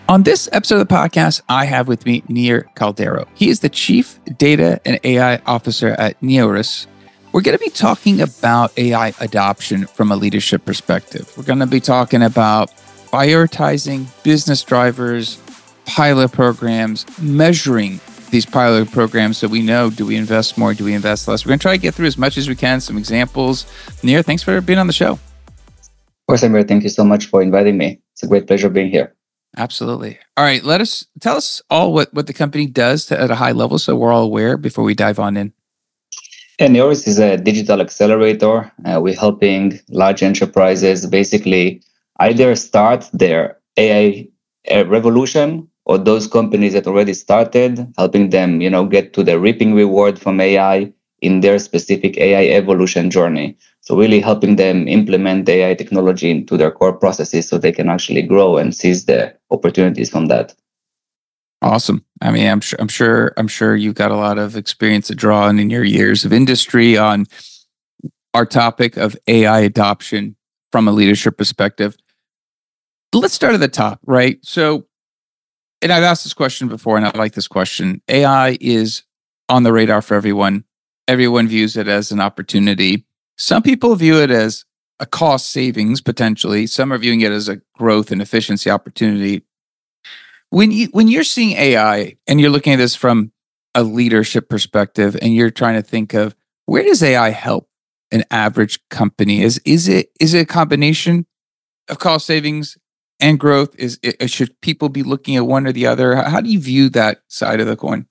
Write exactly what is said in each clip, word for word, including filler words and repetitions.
On this episode of the podcast, I have with me Nir Caldero. He is the Chief Data and A I Officer at Neoris. We're going to be talking about A I adoption from a leadership perspective. We're going to be talking about prioritizing business drivers, pilot programs, measuring these pilot programs so we know, do we invest more, do we invest less? We're going to try to get through as much as we can, some examples. Nir, thanks for being on the show. Of course, Amir, thank you so much for inviting me. It's a great pleasure being here. Absolutely. All right, let us tell us all what, what the company does to, at a high level so we're all aware before we dive on in. And Neoris is a digital accelerator. Uh, we're helping large enterprises basically either start their A I revolution or those companies that already started, helping them, you know, get to the reaping reward from A I in their specific A I evolution journey. So really helping them implement A I technology into their core processes so they can actually grow and seize the opportunities from that. Awesome. I mean, I'm sure, I'm sure, I'm sure you've got a lot of experience to draw on in your years of industry on our topic of A I adoption from a leadership perspective. Let's start at the top, right? So, and I've asked this question before, and I like this question. A I is on the radar for everyone. Everyone views it as an opportunity. Some people view it as a cost savings, potentially. Some are viewing it as a growth and efficiency opportunity. When you when you're seeing A I and you're looking at this from a leadership perspective, and you're trying to think of where does A I help an average company? Is is it is it a combination of cost savings and growth? Is it, should people be looking at one or the other? How do you view that side of the coin?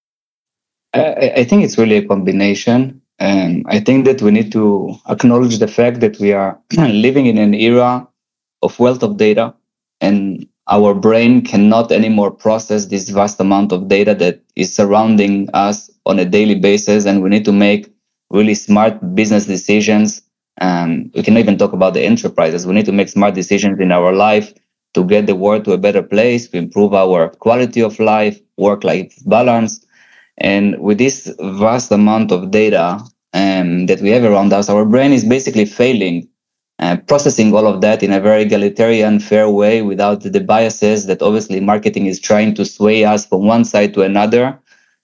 I, I think it's really a combination. And I think that we need to acknowledge the fact that we are living in an era of wealth of data, and our brain cannot anymore process this vast amount of data that is surrounding us on a daily basis. And we need to make really smart business decisions. Um, we can even talk about the enterprises. We need to make smart decisions in our life to get the world to a better place, to improve our quality of life, work-life balance. And with this vast amount of data um, that we have around us, our brain is basically failing uh, processing all of that in a very egalitarian, fair way without the biases that obviously marketing is trying to sway us from one side to another.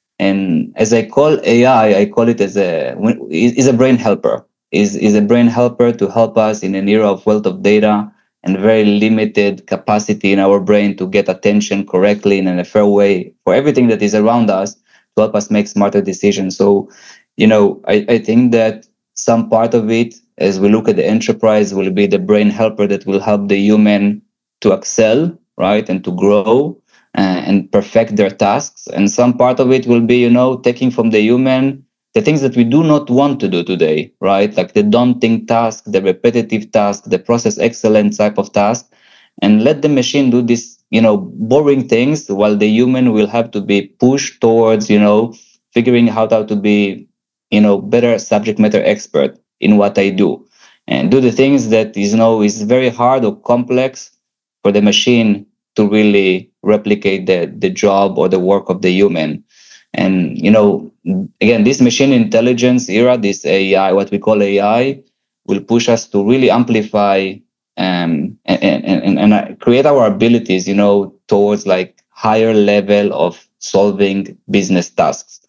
And as I call A I, I call it as a is a brain helper. Is is a brain helper to help us in an era of wealth of data and very limited capacity in our brain to get attention correctly and in a fair way for everything that is around us, to help us make smarter decisions. So, you know, I, I think that some part of it, as we look at the enterprise, will be the brain helper that will help the human to excel, right, and to grow uh, and perfect their tasks. And some part of it will be, you know, taking from the human the things that we do not want to do today, right, like the daunting task, the repetitive task, the process excellence type of task, and let the machine do this, you know, boring things, while the human will have to be pushed towards, you know, figuring out how to be, you know, better subject matter expert in what I do, and do the things that is, you know, is very hard or complex for the machine to really replicate the, the job or the work of the human. And, you know, again, this machine intelligence era, this A I, what we call A I, will push us to really amplify Um, and, and, and uh, create our abilities, you know, towards like higher level of solving business tasks,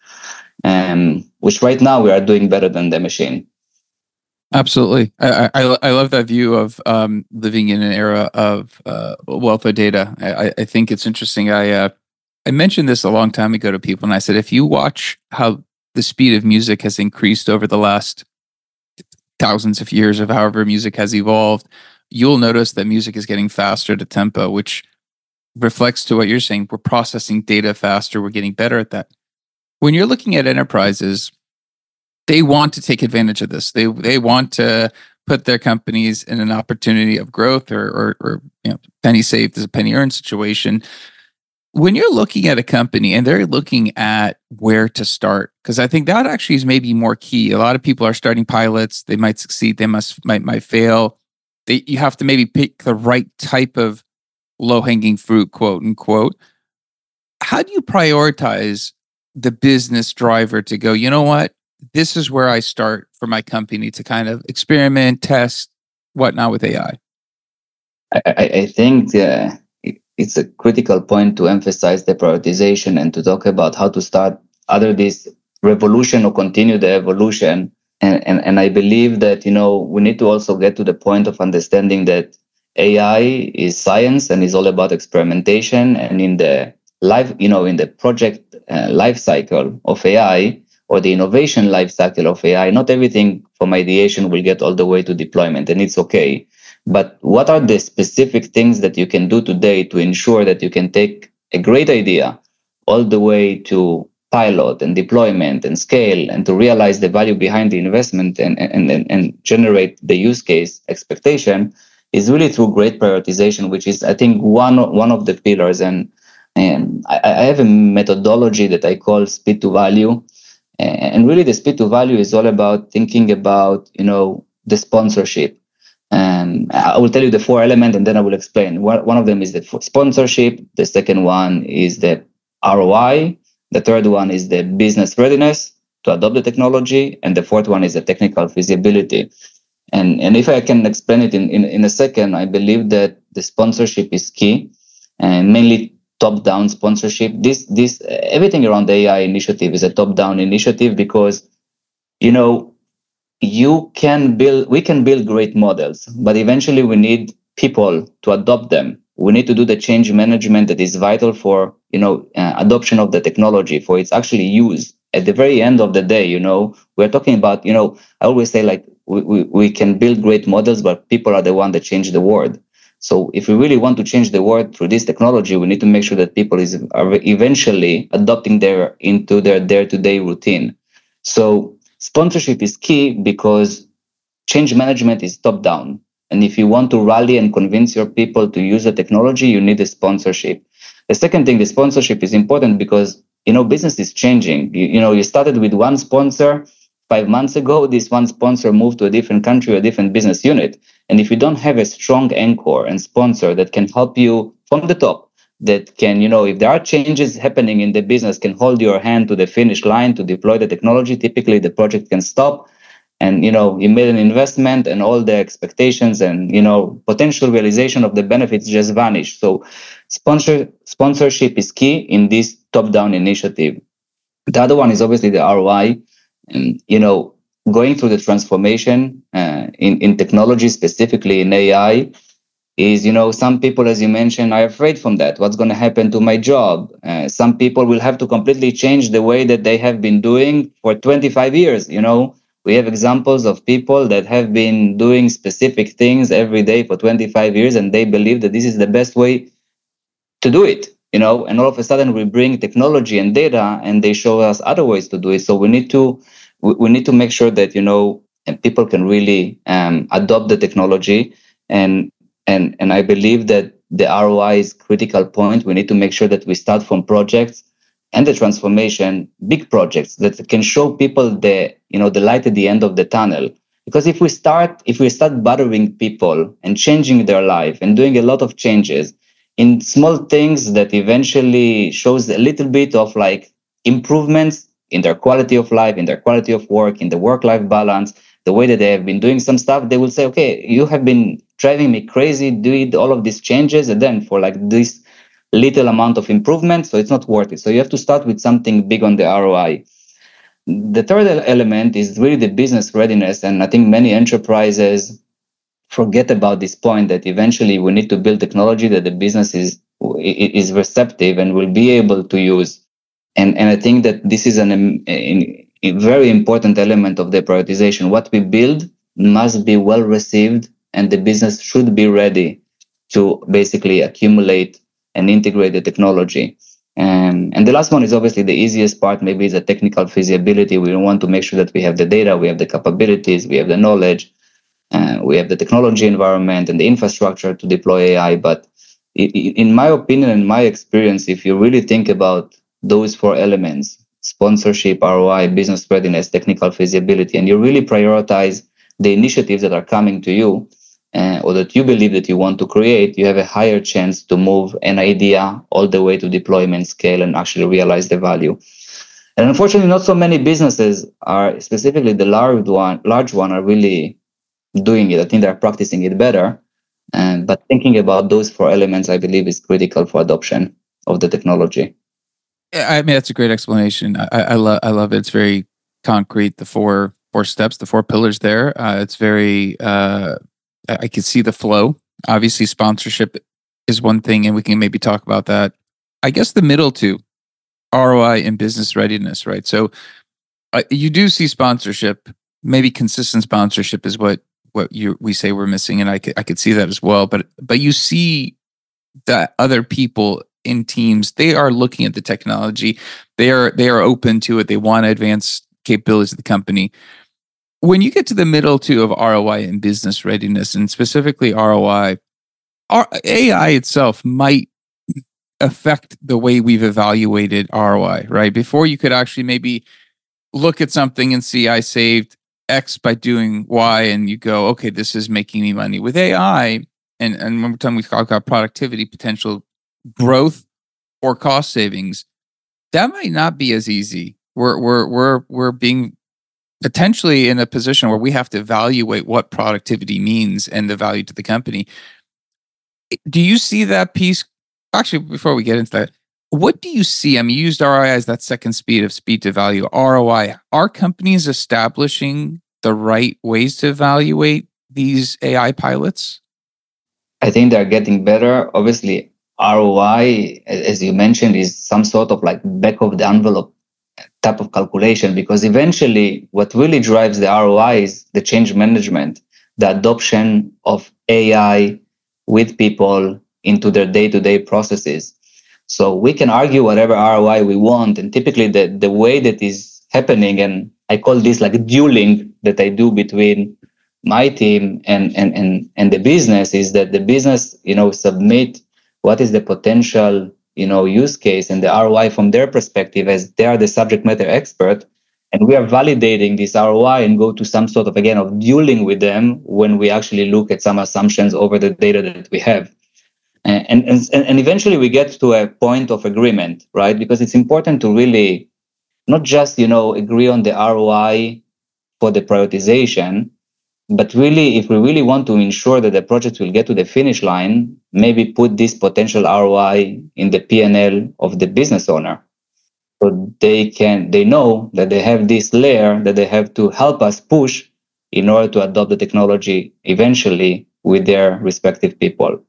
um, which right now we are doing better than the machine. Absolutely. I, I, I love that view of um, living in an era of uh, wealth of data. I, I think it's interesting. I, uh, I mentioned this a long time ago to people, and I said, if you watch how the speed of music has increased over the last thousands of years of however music has evolved, you'll notice that music is getting faster to tempo, which reflects to what you're saying. We're processing data faster. We're getting better at that. When you're looking at enterprises, they want to take advantage of this. They they want to put their companies in an opportunity of growth, or or, or you know, penny saved is a penny earned situation. When you're looking at a company and they're looking at where to start, because I think that actually is maybe more key. A lot of people are starting pilots. They might succeed. They must might might fail. They, you have to maybe pick the right type of low-hanging fruit, quote unquote. How do you prioritize the business driver to go, you know what, this is where I start for my company to kind of experiment, test, whatnot with A I? I, I, I think uh, it's a critical point to emphasize the prioritization and to talk about how to start either this revolution or continue the evolution. And, and, and I believe that, you know, we need to also get to the point of understanding that A I is science and is all about experimentation. And in the life, you know, in the project uh, life cycle of A I or the innovation life cycle of A I, not everything from ideation will get all the way to deployment, and it's okay. But what are the specific things that you can do today to ensure that you can take a great idea all the way to pilot and deployment and scale and to realize the value behind the investment and, and, and, and generate the use case expectation is really through great prioritization, which is, I think, one, one of the pillars. And, and I, I have a methodology that I call speed to value. And really the speed to value is all about thinking about, you know, the sponsorship. And I will tell you the four elements and then I will explain. One of them is the sponsorship. The second one is the R O I. The third one is the business readiness to adopt the technology. And the fourth one is the technical feasibility. And, and if I can explain it in, in, in a second, I believe that the sponsorship is key, and mainly top-down sponsorship. This, this, everything around the A I initiative is a top-down initiative because, you know, you can build, we can build great models, but eventually we need people to adopt them. We need to do the change management that is vital for, you know, uh, adoption of the technology, for its actually use. At the very end of the day, you know, we're talking about, you know, I always say like we, we, we can build great models, but people are the one that change the world. So if we really want to change the world through this technology, we need to make sure that people is are eventually adopting their into their day-to-day routine. So sponsorship is key because change management is top-down. And if you want to rally and convince your people to use the technology, you need a sponsorship. The second thing, the sponsorship is important because, you know, business is changing. You, you know, you started with one sponsor five months ago. This one sponsor moved to a different country, a different business unit. And if you don't have a strong anchor and sponsor that can help you from the top, that can, you know, if there are changes happening in the business, can hold your hand to the finish line to deploy the technology, typically the project can stop. And, you know, you made an investment and all the expectations and, you know, potential realization of the benefits just vanish. So sponsor sponsorship is key in this top-down initiative. The other one is obviously the R O I. And, you know, going through the transformation uh, in, in technology, specifically in A I, is, you know, some people, as you mentioned, are afraid from that. What's going to happen to my job? Uh, some people will have to completely change the way that they have been doing for twenty-five years, you know. We have examples of people that have been doing specific things every day for twenty-five years, and they believe that this is the best way to do it, you know, and all of a sudden we bring technology and data and they show us other ways to do it. So we need to, we need to make sure that, you know, and people can really um, adopt the technology. And, and, and I believe that the R O I is critical point. We need to make sure that we start from projects and the transformation, big projects that can show people the, you know, the light at the end of the tunnel. Because if we start, if we start bothering people and changing their life and doing a lot of changes in small things that eventually shows a little bit of like improvements in their quality of life, in their quality of work, in the work-life balance, the way that they have been doing some stuff, they will say, okay, you have been driving me crazy doing all of these changes, and then for like this little amount of improvement, so it's not worth it. So you have to start with something big on the R O I. The third element is really the business readiness, and I think many enterprises forget about this point, that eventually we need to build technology that the business is is receptive and will be able to use. And and I think that this is an, an, a very important element of the prioritization. What we build must be well received, and the business should be ready to basically accumulate and integrate the technology. And, and the last one is obviously the easiest part, maybe is the technical feasibility. We want to make sure that we have the data, we have the capabilities, we have the knowledge, uh, we have the technology environment and the infrastructure to deploy A I. But in my opinion and my experience, if you really think about those four elements, sponsorship, R O I, business readiness, technical feasibility, and you really prioritize the initiatives that are coming to you, Uh, or that you believe that you want to create, you have a higher chance to move an idea all the way to deployment scale and actually realize the value. And unfortunately, not so many businesses are, specifically the large one, large one, are really doing it. I think they're practicing it better. And but thinking about those four elements, I believe, is critical for adoption of the technology. I mean, that's a great explanation. I, I love, I love it. It's very concrete. The four, four steps, the four pillars there. Uh, it's very, uh, I, I can see the flow. Obviously, sponsorship is one thing, and we can maybe talk about that. I guess the middle two, R O I and business readiness, right? So uh, you do see sponsorship, maybe consistent sponsorship is what what you we say we're missing, and I could, I could see that as well. But but you see that other people in teams, they are looking at the technology, they are they are open to it, they want to advance capabilities of the company. When you get to the middle two of R O I and business readiness, and specifically R O I, our A I itself might affect the way we've evaluated R O I, right? Before you could actually maybe look at something and see I saved X by doing Y, and you go, okay, this is making me money. With A I, and, and every time we talk about productivity, potential growth or cost savings, that might not be as easy. We're we're we're we're being potentially in a position where we have to evaluate what productivity means and the value to the company. Do you see that piece? Actually, before we get into that, what do you see? I mean, you used R O I as that second speed of speed to value. R O I, are companies establishing the right ways to evaluate these A I pilots? I think they're getting better. Obviously, R O I, as you mentioned, is some sort of like back of the envelope type of calculation, because eventually what really drives the R O I is the change management, the adoption of A I with people into their day-to-day processes. So we can argue whatever R O I we want, and typically the, the way that is happening, and I call this like dueling that I do between my team and, and, and, and the business, is that the business, you know, submit what is the potential, you know, use case and the R O I from their perspective, as they are the subject matter expert. And we are validating this R O I and go to some sort of, again, of dueling with them when we actually look at some assumptions over the data that we have. And, and, and, and eventually we get to a point of agreement, right? Because it's important to really not just, you know, agree on the R O I for the prioritization, but really, if we really want to ensure that the project will get to the finish line, maybe put this potential R O I in the P and L of the business owner. So they can, they know that they have this layer that they have to help us push in order to adopt the technology eventually with their respective people.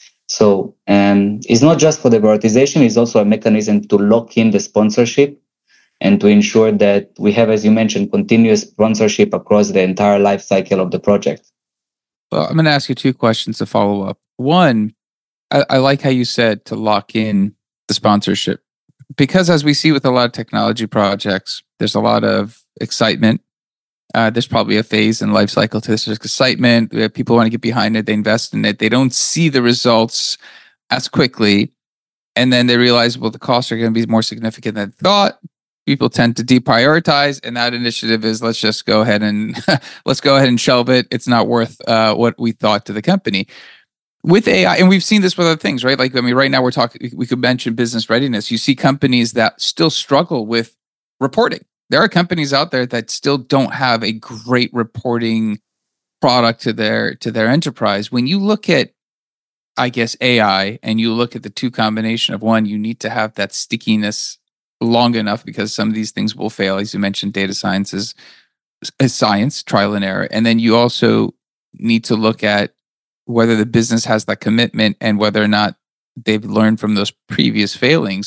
So um, it's not just for the prioritization, it's also a mechanism to lock in the sponsorship and to ensure that we have, as you mentioned, continuous sponsorship across the entire life cycle of the project. Well, I'm going to ask you two questions to follow up. One, I, I like how you said to lock in the sponsorship, because as we see with a lot of technology projects, there's a lot of excitement. Uh, there's probably a phase in life cycle to this. There's excitement. People want to get behind it. They invest in it. They don't see the results as quickly. And then they realize, well, the costs are going to be more significant than thought. People tend to deprioritize, and that initiative is, let's just go ahead and let's go ahead and shelve it. It's not worth uh, what we thought to the company. With A I, and we've seen this with other things, right? Like, I mean, right now we're talking, we could mention business readiness. You see companies that still struggle with reporting. There are companies out there that still don't have a great reporting product to their to their enterprise. When you look at, I guess, A I, and you look at the two combination of, one, you need to have that stickiness long enough, because some of these things will fail. As you mentioned, data science is, is science, trial and error. And then you also need to look at whether the business has that commitment and whether or not they've learned from those previous failings.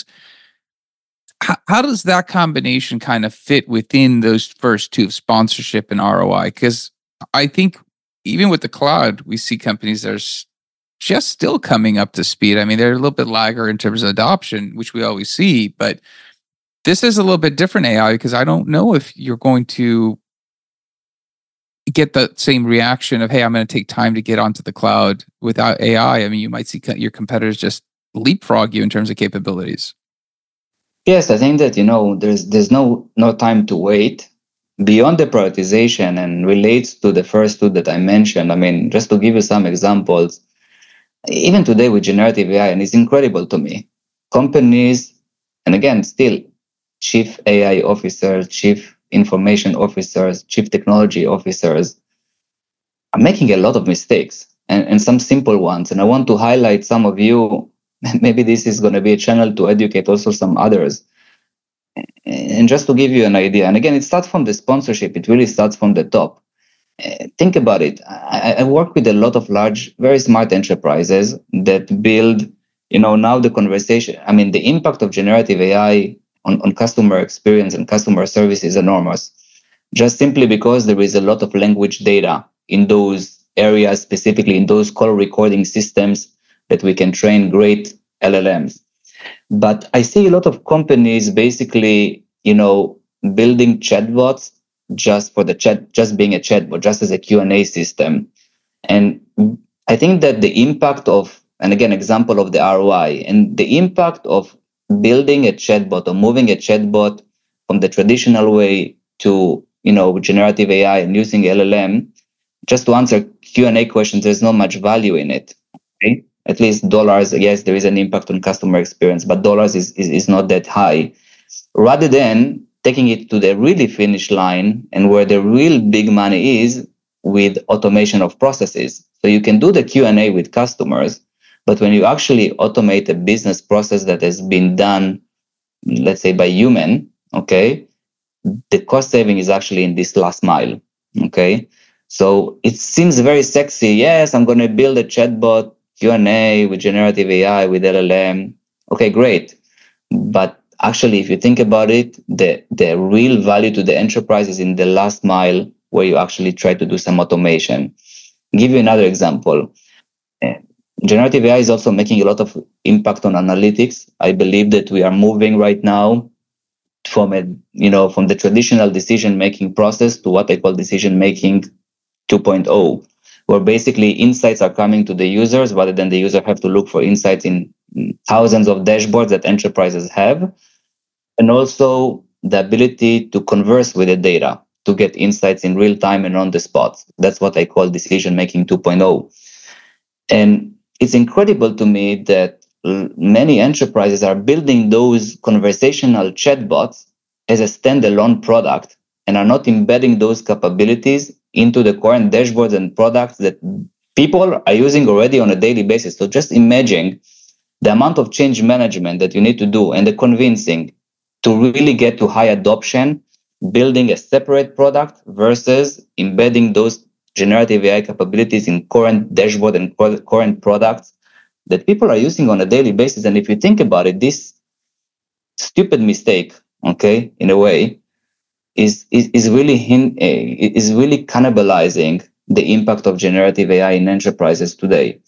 How, how does that combination kind of fit within those first two, sponsorship and R O I? Because I think even with the cloud, we see companies that are just still coming up to speed. I mean, they're a little bit lagger in terms of adoption, which we always see, but this is a little bit different A I, because I don't know if you're going to get the same reaction of, hey, I'm going to take time to get onto the cloud without A I. I mean, you might see your competitors just leapfrog you in terms of capabilities. Yes, I think that, you know, there's there's no no time to wait beyond the prioritization, and relates to the first two that I mentioned. I mean, just to give you some examples, even today with generative A I, and it's incredible to me, companies, and again, still, chief A I officers, chief information officers, chief technology officers are making a lot of mistakes. and, and some simple ones. And I want to highlight some of you. Maybe this is going to be a channel to educate also some others. And just to give you an idea, and again, it starts from the sponsorship. It really starts from the top. Uh, think about it. I, I work with a lot of large, very smart enterprises that build, you know, now the conversation. I mean, the impact of generative A I on, on customer experience and customer service is enormous, just simply because there is a lot of language data in those areas, specifically in those call recording systems that we can train great L L Ms. But I see a lot of companies basically, you know, building chatbots just for the chat, just being a chatbot, just as a Q and A system. And I think that the impact of, and again, example of the R O I, and the impact of building a chatbot or moving a chatbot from the traditional way to, you know, generative A I and using L L M, just to answer Q and A questions, there's not much value in it. Okay? At least dollars, yes, there is an impact on customer experience, but dollars is, is, is not that high. Rather than taking it to the really finish line and where the real big money is with automation of processes. So you can do the Q and A with customers, but when you actually automate a business process that has been done, let's say by human, okay, the cost saving is actually in this last mile, okay? So it seems very sexy. Yes, I'm going to build a chatbot Q and A with generative A I, with L L M. Okay, great. But actually, if you think about it, the, the real value to the enterprise is in the last mile where you actually try to do some automation. I'll give you another example. Uh, generative A I is also making a lot of impact on analytics. I believe that we are moving right now from a, you know, from the traditional decision-making process to what I call decision-making two point oh, where basically insights are coming to the users rather than the user have to look for insights in thousands of dashboards that enterprises have. And also the ability to converse with the data to get insights in real time and on the spot. That's what I call decision-making two point oh. And it's incredible to me that many enterprises are building those conversational chatbots as a standalone product and are not embedding those capabilities into the current dashboards and products that people are using already on a daily basis. So just imagine the amount of change management that you need to do and the convincing to really get to high adoption, building a separate product versus embedding those generative A I capabilities in current dashboard and current products that people are using on a daily basis. And if you think about it, this stupid mistake, okay, in a way, is is, is really hin- is really cannibalizing the impact of generative A I in enterprises today.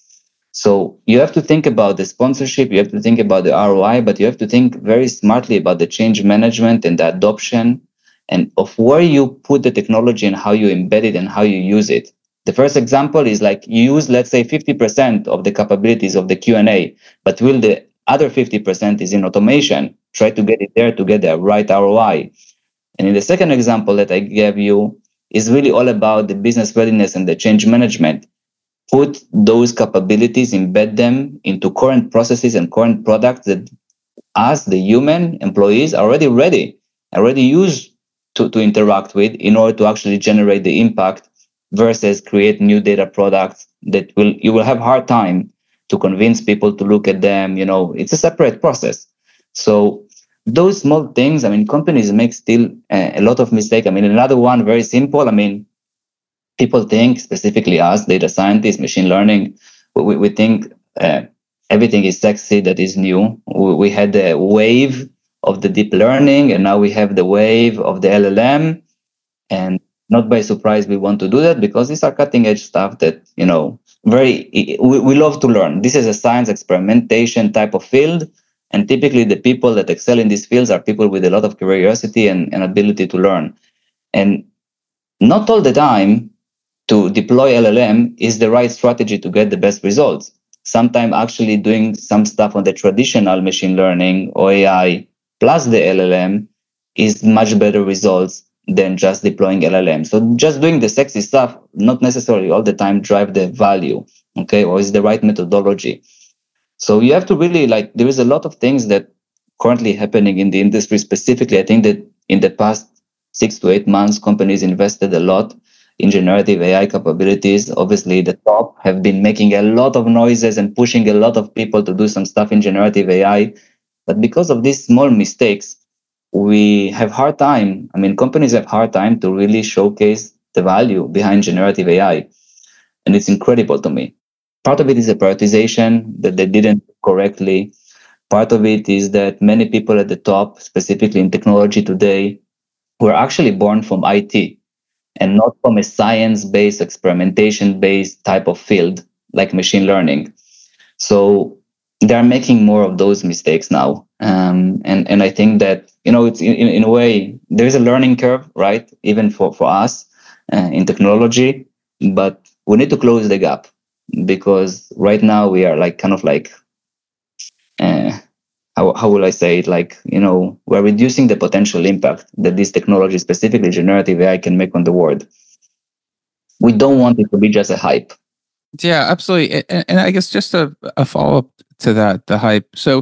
So you have to think about the sponsorship, you have to think about the R O I, but you have to think very smartly about the change management and the adoption and of where you put the technology and how you embed it and how you use it. The first example is like you use, let's say, fifty percent of the capabilities of the Q and A, but will the other fifty percent is in automation. Try to get it there to get the right R O I. And in the second example that I gave you is really all about the business readiness and the change management. Put those capabilities, embed them into current processes and current products that us, the human employees, are already ready, already used to, to interact with in order to actually generate the impact versus create new data products that will, you will have hard time to convince people to look at them. You know, it's a separate process. So those small things, I mean, companies make still uh, a lot of mistake. I mean, another one, very simple. I mean, people think, specifically us, data scientists, machine learning, we, we think uh, everything is sexy that is new. We, we had the wave of the deep learning, and now we have the wave of the L L M. And not by surprise, we want to do that because these are cutting edge stuff that, you know, very, we, we love to learn. This is a science experimentation type of field. And typically the people that excel in these fields are people with a lot of curiosity and, and ability to learn. And not all the time to deploy L L M is the right strategy to get the best results. Sometimes actually doing some stuff on the traditional machine learning or A I plus the L L M is much better results than just deploying L L M. So just doing the sexy stuff, not necessarily all the time drive the value, okay, or is the right methodology. So you have to really, like, there is a lot of things that currently happening in the industry specifically. I think that in the past six to eight months, companies invested a lot in generative A I capabilities. Obviously, the top have been making a lot of noises and pushing a lot of people to do some stuff in generative A I. But because of these small mistakes, we have hard time. I mean, companies have hard time to really showcase the value behind generative A I. And it's incredible to me. Part of it is a prioritization that they didn't do correctly. Part of it is that many people at the top, specifically in technology today, were actually born from I T and not from a science-based, experimentation-based type of field like machine learning. So they're making more of those mistakes now. Um, and, and I think that, you know, it's in, in a way, there's a learning curve, right? Even for, for us uh, in technology, but we need to close the gap because right now we are like kind of like, uh, how, how will I say it? Like, you know, we're reducing the potential impact that this technology, specifically generative A I, can make on the world. We don't want it to be just a hype. Yeah, absolutely. And, and I guess just a, a follow-up to that, the hype. So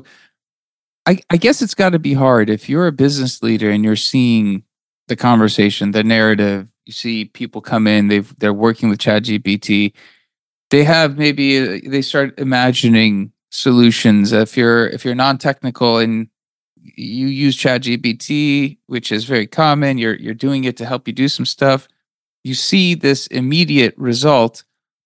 I, I guess it's got to be hard if you're a business leader and you're seeing the conversation, the narrative, you see people come in, they've, they're working with ChatGPT. They have maybe, uh, they start imagining solutions. If you're, if you're non-technical and you use ChatGPT, which is very common, you're, you're doing it to help you do some stuff. You see this immediate result.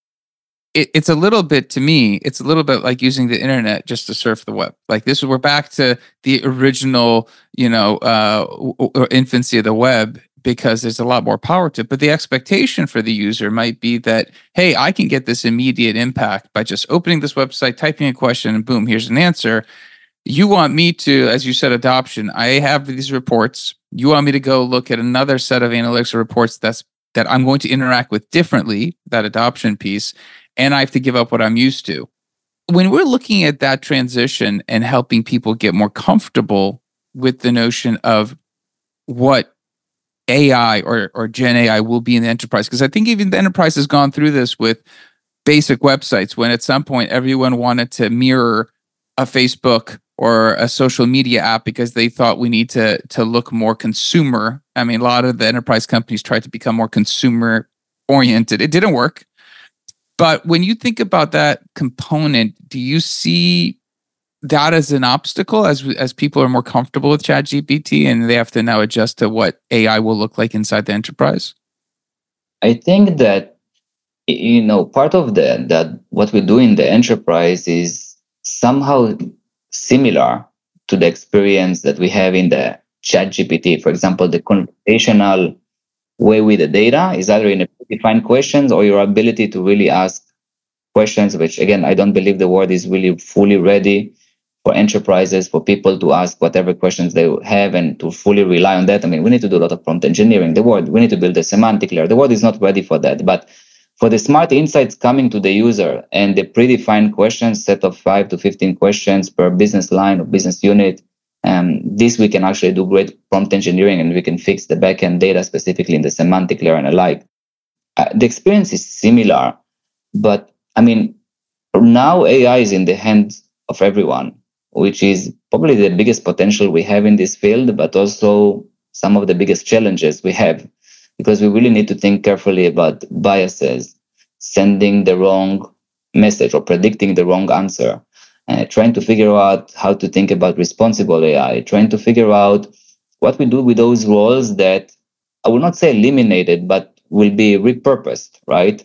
It, it's a little bit, to me, it's a little bit like using the internet just to surf the web. Like this, we're back to the original, you know, uh, or infancy of the web, because there's a lot more power to it. But the expectation for the user might be that, hey, I can get this immediate impact by just opening this website, typing a question, and boom, here's an answer. You want me to, as you said, adoption. I have these reports. You want me to go look at another set of analytics reports that's that I'm going to interact with differently, that adoption piece, and I have to give up what I'm used to. When we're looking at that transition and helping people get more comfortable with the notion of what A I or, or Gen A I will be in the enterprise, because I think even the enterprise has gone through this with basic websites when at some point everyone wanted to mirror a Facebook or a social media app because they thought we need to, to look more consumer. I mean, a lot of the enterprise companies tried to become more consumer oriented. It didn't work. But when you think about that component, do you see that as an obstacle as as people are more comfortable with ChatGPT and they have to now adjust to what A I will look like inside the enterprise? I think that, you know, part of the that what we do in the enterprise is somehow similar to the experience that we have in the ChatGPT. For example, the conversational way with the data is either in a predefined questions or your ability to really ask questions, which again, I don't believe the world is really fully ready for enterprises, for people to ask whatever questions they have and to fully rely on that. I mean, we need to do a lot of prompt engineering. The world, we need to build a semantic layer. The world is not ready for that. But for the smart insights coming to the user and the predefined questions, set of five to fifteen questions per business line or business unit, um, this we can actually do great prompt engineering and we can fix the backend data specifically in the semantic layer and alike. Uh, the experience is similar, but I mean, now A I is in the hands of everyone, which is probably the biggest potential we have in this field, but also some of the biggest challenges we have, because we really need to think carefully about biases, sending the wrong message or predicting the wrong answer, uh, trying to figure out how to think about responsible A I, trying to figure out what we do with those roles that I will not say eliminated, but will be repurposed, right?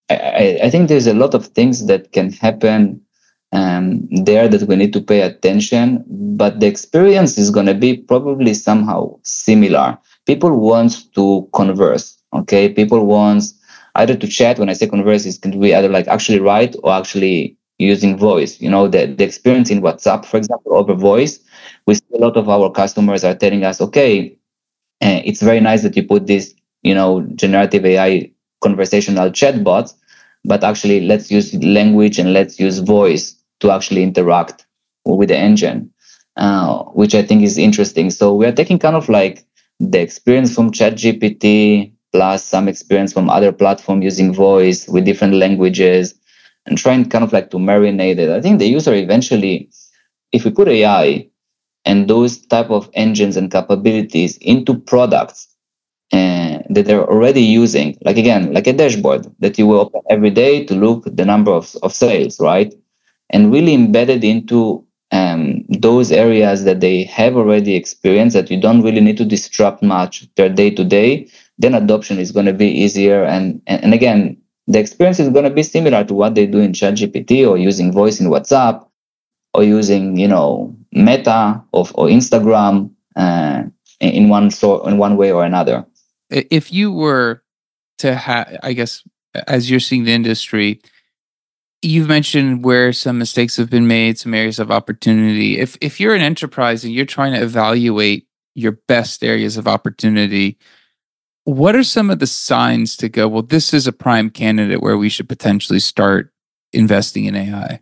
I, I think there's a lot of things that can happen um, there that we need to pay attention, but the experience is going to be probably somehow similar. People want to converse, okay? People want either to chat. When I say converse, it's going to be either like actually write or actually using voice. You know, the, the experience in WhatsApp, for example, over voice, we see a lot of our customers are telling us, okay, uh, it's very nice that you put this, you know, generative A I conversational chatbots, but actually let's use language and let's use voice to actually interact with the engine, uh, which I think is interesting. So we are taking kind of like the experience from ChatGPT plus some experience from other platforms using voice with different languages and trying kind of like to marinate it. I think the user eventually, if we put A I and those type of engines and capabilities into products, uh, that they're already using, like again, like a dashboard that you will open every day to look at the number of, of sales, right? And really embedded into um, those areas that they have already experienced, that you don't really need to disrupt much their day to day, then adoption is going to be easier. And, and, and again, the experience is going to be similar to what they do in ChatGPT or using voice in WhatsApp or using, you know, Meta or, or Instagram uh, in one sort, in one way or another. If you were to have, I guess, as you're seeing the industry, you've mentioned where some mistakes have been made, some areas of opportunity. If if you're an enterprise and you're trying to evaluate your best areas of opportunity, what are some of the signs to go, well, this is a prime candidate where we should potentially start investing in A I?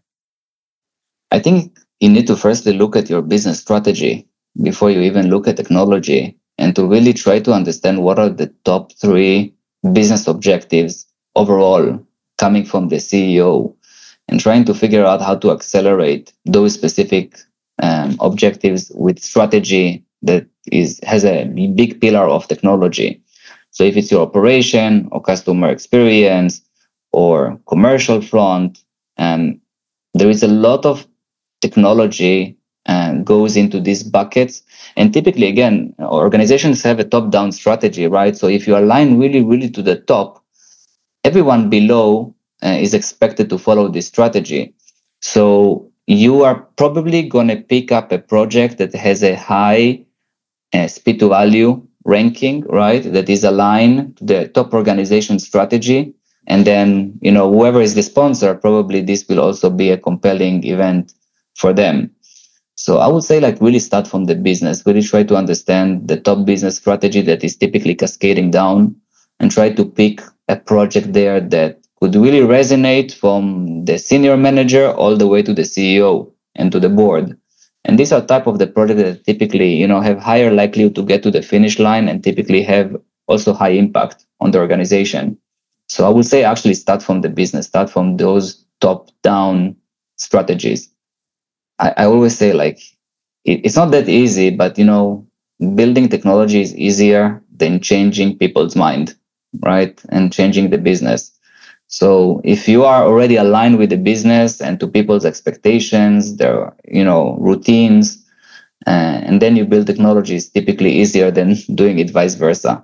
I think you need to firstly look at your business strategy before you even look at technology, and to really try to understand what are the top three business objectives overall coming from the C E O, and trying to figure out how to accelerate those specific um, objectives with strategy that is has a big pillar of technology. So if it's your operation or customer experience or commercial front, um, there is a lot of technology uh, goes into these buckets. And typically, again, organizations have a top-down strategy, right? So if you align really, really to the top, everyone below uh, is expected to follow this strategy. So you are probably going to pick up a project that has a high uh, speed to value ranking, right? That is aligned to the top organization strategy. And then, you know, whoever is the sponsor, probably this will also be a compelling event for them. So I would say, like, really start from the business, really try to understand the top business strategy that is typically cascading down, and try to pick a project there that could really resonate from the senior manager all the way to the C E O and to the board. And these are type of the projects that typically, you know, have higher likelihood to get to the finish line and typically have also high impact on the organization. So I would say actually start from the business, start from those top-down strategies. I, I always say, like, it, it's not that easy, but, you know, building technology is easier than changing people's mind, right? And changing the business. So if you are already aligned with the business and to people's expectations, their, you know, routines, uh, and then you build technology, is typically easier than doing it vice versa.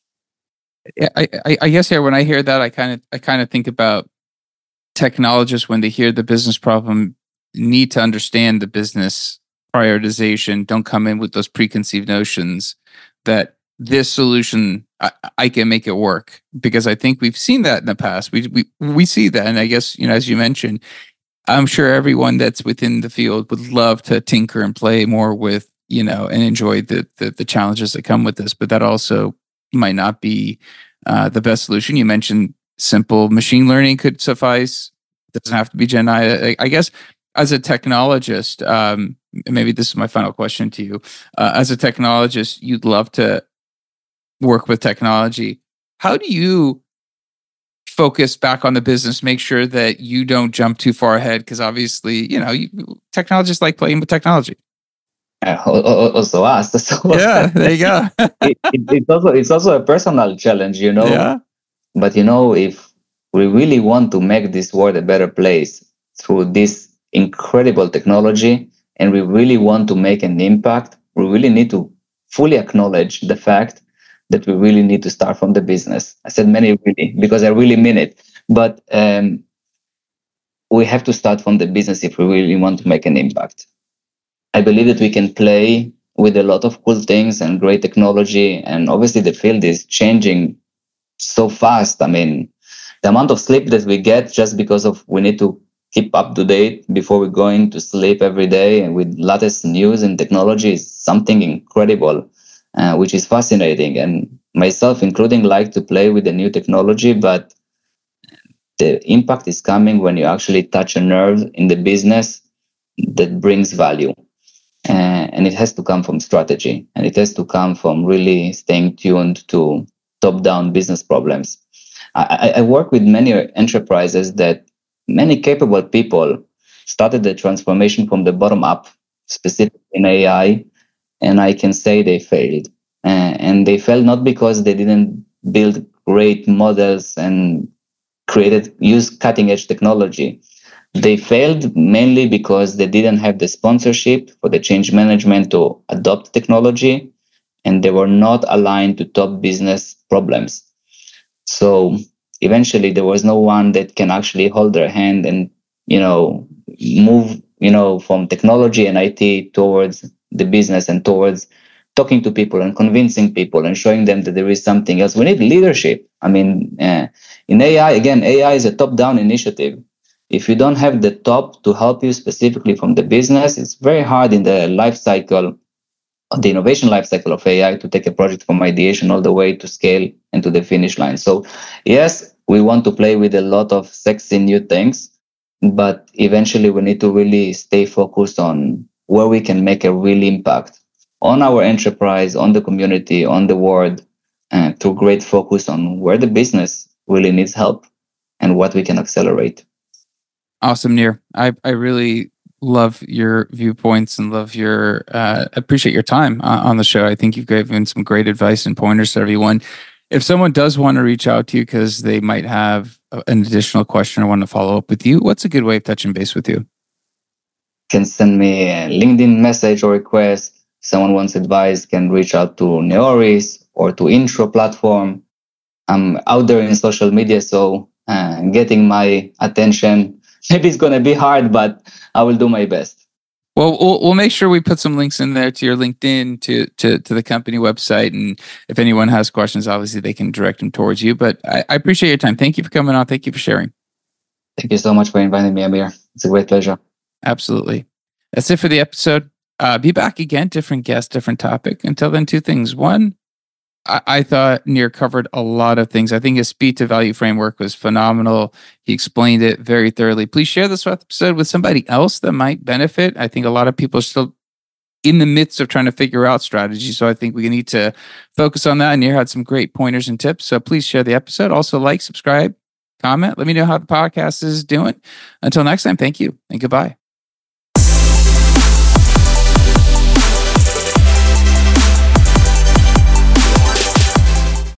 I, I, I guess here, when I hear that, I kind of I kind of think about technologists when they hear the business problem, need to understand the business prioritization. Don't come in with those preconceived notions that this solution, I, I can make it work, because I think we've seen that in the past. We we we see that, and I guess, you know, as you mentioned, I'm sure everyone that's within the field would love to tinker and play more with, you know, and enjoy the the, the challenges that come with this. But that also might not be uh, the best solution. You mentioned simple machine learning could suffice. It doesn't have to be Gen I. I, I guess as a technologist, um, maybe this is my final question to you. Uh, as a technologist, you'd love to work with technology. How do you focus back on the business, make sure that you don't jump too far ahead? Because obviously, you know, you, technologists like playing with technology. Uh, also us. So yeah, there you go. it, it, it's also it's also a personal challenge, you know. Yeah. But, you know, if we really want to make this world a better place through this incredible technology, and we really want to make an impact, we really need to fully acknowledge the fact that we really need to start from the business. I said many really, because I really mean it. But um, we have to start from the business if we really want to make an impact. I believe that we can play with a lot of cool things and great technology. And obviously the field is changing so fast. I mean, the amount of sleep that we get just because of we need to keep up to date before we're going to sleep every day, and with latest news and technology, is something incredible, uh, which is fascinating. And myself including like to play with the new technology, but the impact is coming when you actually touch a nerve in the business that brings value. Uh, and it has to come from strategy, and it has to come from really staying tuned to top-down business problems. I, I work with many enterprises that many capable people started the transformation from the bottom up, specifically in A I, and I can say they failed. Uh, and they failed not because they didn't build great models and created, use cutting edge technology. They failed mainly because they didn't have the sponsorship for the change management to adopt technology, and they were not aligned to top business problems. So eventually there was no one that can actually hold their hand and, you know, move, you know, from technology and I T towards the business and towards talking to people and convincing people and showing them that there is something else. We need leadership. I mean, uh, in A I, again, A I is a top-down initiative. If you don't have the top to help you specifically from the business, it's very hard in the life cycle, the innovation life cycle of A I, to take a project from ideation all the way to scale and to the finish line. So yes, we want to play with a lot of sexy new things, but eventually we need to really stay focused on where we can make a real impact on our enterprise, on the community, on the world, and to great focus on where the business really needs help and what we can accelerate. Awesome, Nir. I, I really love your viewpoints and love your, uh, appreciate your time uh, on the show. I think you've given some great advice and pointers to everyone. If someone does want to reach out to you because they might have an additional question or want to follow up with you, what's a good way of touching base with you? Can send me a LinkedIn message or request. Someone wants advice, can reach out to Neoris or to Intro platform. I'm out there in social media, so uh, getting my attention, maybe it's going to be hard, but I will do my best. Well, well, we'll make sure we put some links in there to your LinkedIn, to to to the company website, and if anyone has questions, obviously they can direct them towards you. But I, I appreciate your time. Thank you for coming on. Thank you for sharing. Thank you so much for inviting me, Amir. It's a great pleasure. Absolutely. That's it for the episode. Uh, be back again, different guest, different topic. Until then, two things. One, I, I thought Nir covered a lot of things. I think his speed to value framework was phenomenal. He explained it very thoroughly. Please share this episode with somebody else that might benefit. I think a lot of people are still in the midst of trying to figure out strategy. So I think we need to focus on that. And Nir had some great pointers and tips. So please share the episode. Also like, subscribe, comment. Let me know how the podcast is doing. Until next time, thank you and goodbye.